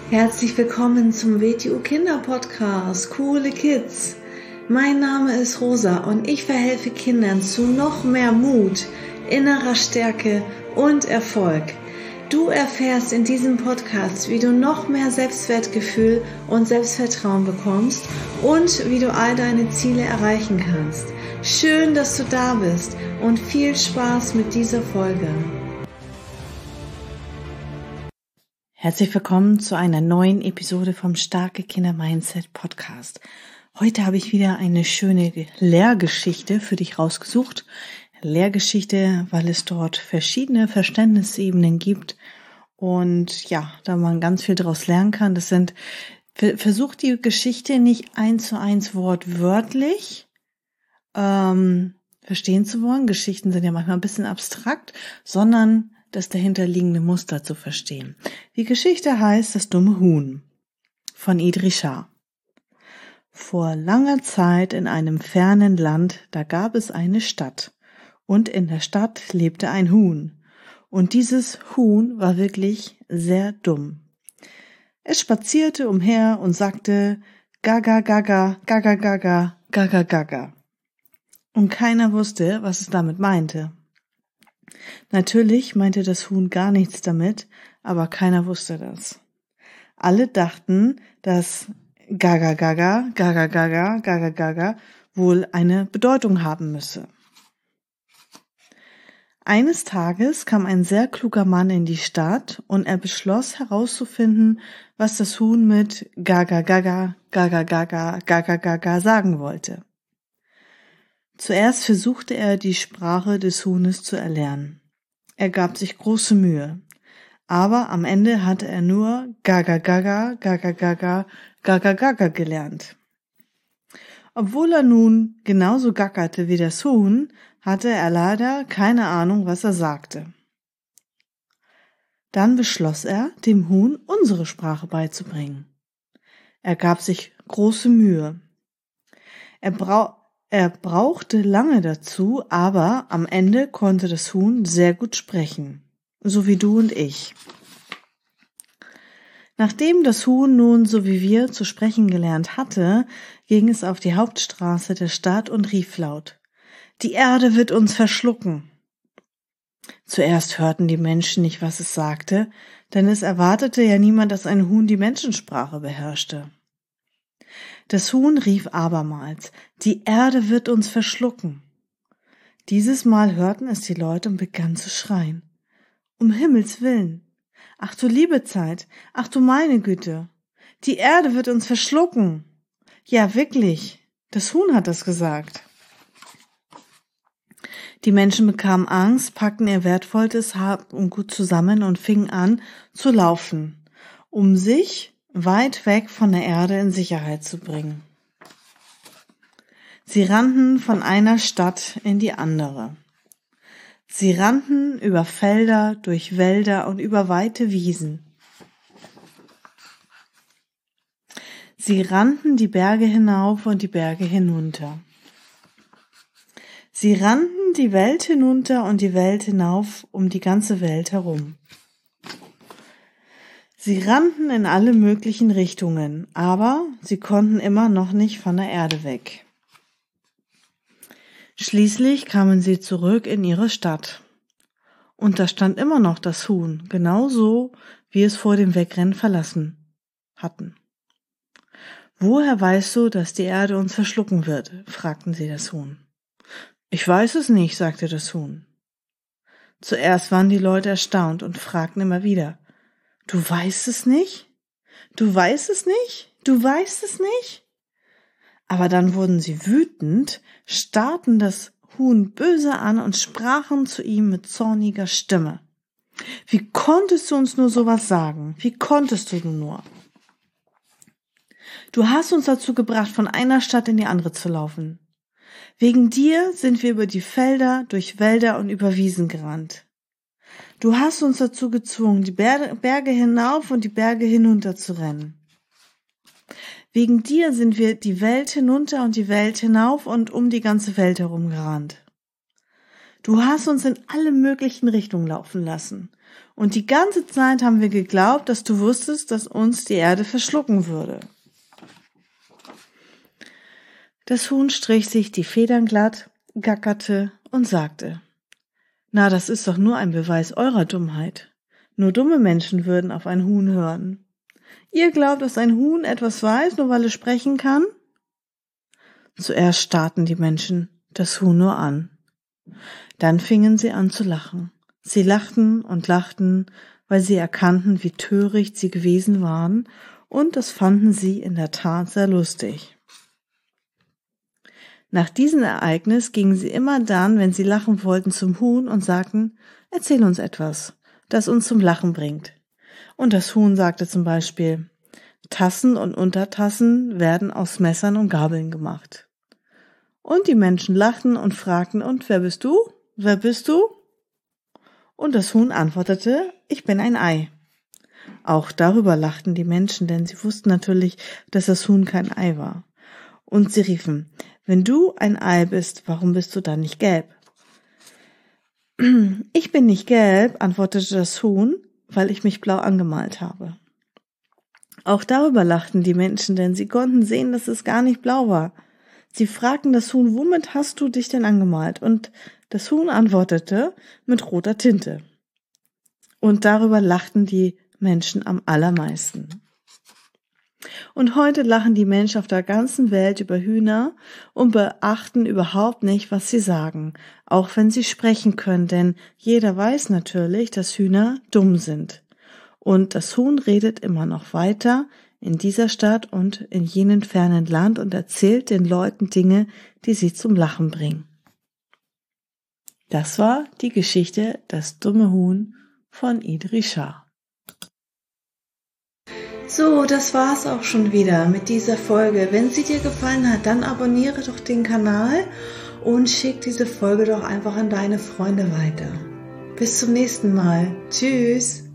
Herzlich willkommen zum WTU Kinder Podcast, Coole Kids. Mein Name ist Rosa und ich verhelfe Kindern zu noch mehr Mut, innerer Stärke und Erfolg. Du erfährst in diesem Podcast, wie du noch mehr Selbstwertgefühl und Selbstvertrauen bekommst und wie du all deine Ziele erreichen kannst. Schön, dass du da bist und viel Spaß mit dieser Folge. Herzlich willkommen zu einer neuen Episode vom Starke Kinder Mindset Podcast. Heute habe ich wieder eine schöne Lehrgeschichte für dich rausgesucht. Lehrgeschichte, weil es dort verschiedene Verständnisebenen gibt und ja, da man ganz viel daraus lernen kann. Versucht die Geschichte nicht 1:1 wortwörtlich verstehen zu wollen. Geschichten sind ja manchmal ein bisschen abstrakt, sondern das dahinterliegende Muster zu verstehen. Die Geschichte heißt Das dumme Huhn von Idries Shah. Vor langer Zeit in einem fernen Land, da gab es eine Stadt. Und in der Stadt lebte ein Huhn. Und dieses Huhn war wirklich sehr dumm. Es spazierte umher und sagte Gaga, Gaga, Gaga, Gaga, Gaga, Gaga. Und keiner wusste, was es damit meinte. Natürlich meinte das Huhn gar nichts damit, aber keiner wusste das. Alle dachten, dass Gaga, Gaga, Gaga, Gaga, Gaga, Gaga wohl eine Bedeutung haben müsse. Eines Tages kam ein sehr kluger Mann in die Stadt und er beschloss herauszufinden, was das Huhn mit Gaga, Gaga, Gaga, Gaga, Gaga, Gaga sagen wollte. Zuerst versuchte er, die Sprache des Huhnes zu erlernen. Er gab sich große Mühe, aber am Ende hatte er nur Gaga, Gaga, Gaga, Gaga, Gaga, Gaga gelernt. Obwohl er nun genauso gackerte wie das Huhn, hatte er leider keine Ahnung, was er sagte. Dann beschloss er, dem Huhn unsere Sprache beizubringen. Er gab sich große Mühe. Er brauchte lange dazu, aber am Ende konnte das Huhn sehr gut sprechen, so wie du und ich. Nachdem das Huhn nun, so wie wir, zu sprechen gelernt hatte, ging es auf die Hauptstraße der Stadt und rief laut: Die Erde wird uns verschlucken. Zuerst hörten die Menschen nicht, was es sagte, denn es erwartete ja niemand, dass ein Huhn die Menschensprache beherrschte. Das Huhn rief abermals: Die Erde wird uns verschlucken. Dieses Mal hörten es die Leute und begannen zu schreien: Um Himmels Willen! Ach du liebe Zeit! Ach du meine Güte! Die Erde wird uns verschlucken! Ja, wirklich! Das Huhn hat das gesagt. Die Menschen bekamen Angst, packten ihr wertvolles Hab und Gut zusammen und fingen an zu laufen, um sich weit weg von der Erde in Sicherheit zu bringen. Sie rannten von einer Stadt in die andere. Sie rannten über Felder, durch Wälder und über weite Wiesen. Sie rannten die Berge hinauf und die Berge hinunter. Sie rannten die Welt hinunter und die Welt hinauf, um die ganze Welt herum. Sie rannten in alle möglichen Richtungen, aber sie konnten immer noch nicht von der Erde weg. Schließlich kamen sie zurück in ihre Stadt. Und da stand immer noch das Huhn, genauso wie es vor dem Wegrennen verlassen hatten. Woher weißt du, dass die Erde uns verschlucken wird? Fragten sie das Huhn. Ich weiß es nicht, sagte das Huhn. Zuerst waren die Leute erstaunt und fragten immer wieder: Du weißt es nicht? Du weißt es nicht? Du weißt es nicht? Aber dann wurden sie wütend, starrten das Huhn böse an und sprachen zu ihm mit zorniger Stimme: Wie konntest du uns nur sowas sagen? Wie konntest du nur? Du hast uns dazu gebracht, von einer Stadt in die andere zu laufen. Wegen dir sind wir über die Felder, durch Wälder und über Wiesen gerannt. Du hast uns dazu gezwungen, die Berge hinauf und die Berge hinunter zu rennen. Wegen dir sind wir die Welt hinunter und die Welt hinauf und um die ganze Welt herum gerannt. Du hast uns in alle möglichen Richtungen laufen lassen Und die ganze Zeit haben wir geglaubt, dass du wusstest, dass uns die Erde verschlucken würde. Das Huhn strich sich die Federn glatt, gackerte und sagte: Na, das ist doch nur ein Beweis eurer Dummheit. Nur dumme Menschen würden auf ein Huhn hören. Ihr glaubt, dass ein Huhn etwas weiß, nur weil es sprechen kann? Zuerst starrten die Menschen das Huhn nur an. Dann fingen sie an zu lachen. Sie lachten und lachten, weil sie erkannten, wie töricht sie gewesen waren, und das fanden sie in der Tat sehr lustig. Nach diesem Ereignis gingen sie immer dann, wenn sie lachen wollten, zum Huhn und sagten: Erzähl uns etwas, das uns zum Lachen bringt. Und das Huhn sagte zum Beispiel: Tassen und Untertassen werden aus Messern und Gabeln gemacht. Und die Menschen lachten und fragten: Und wer bist du? Wer bist du? Und das Huhn antwortete: Ich bin ein Ei. Auch darüber lachten die Menschen, denn sie wussten natürlich, dass das Huhn kein Ei war. Und sie riefen: Wenn du ein Ei bist, warum bist du dann nicht gelb? Ich bin nicht gelb, antwortete das Huhn, weil ich mich blau angemalt habe. Auch darüber lachten die Menschen, denn sie konnten sehen, dass es gar nicht blau war. Sie fragten das Huhn: Womit hast du dich denn angemalt? Und das Huhn antwortete: Mit roter Tinte. Und darüber lachten die Menschen am allermeisten. Und heute lachen die Menschen auf der ganzen Welt über Hühner und beachten überhaupt nicht, was sie sagen, auch wenn sie sprechen können, denn jeder weiß natürlich, dass Hühner dumm sind. Und das Huhn redet immer noch weiter in dieser Stadt und in jenem fernen Land und erzählt den Leuten Dinge, die sie zum Lachen bringen. Das war die Geschichte Das dumme Huhn von Idrisha. So, das war's auch schon wieder mit dieser Folge. Wenn sie dir gefallen hat, dann abonniere doch den Kanal und schick diese Folge doch einfach an deine Freunde weiter. Bis zum nächsten Mal. Tschüss.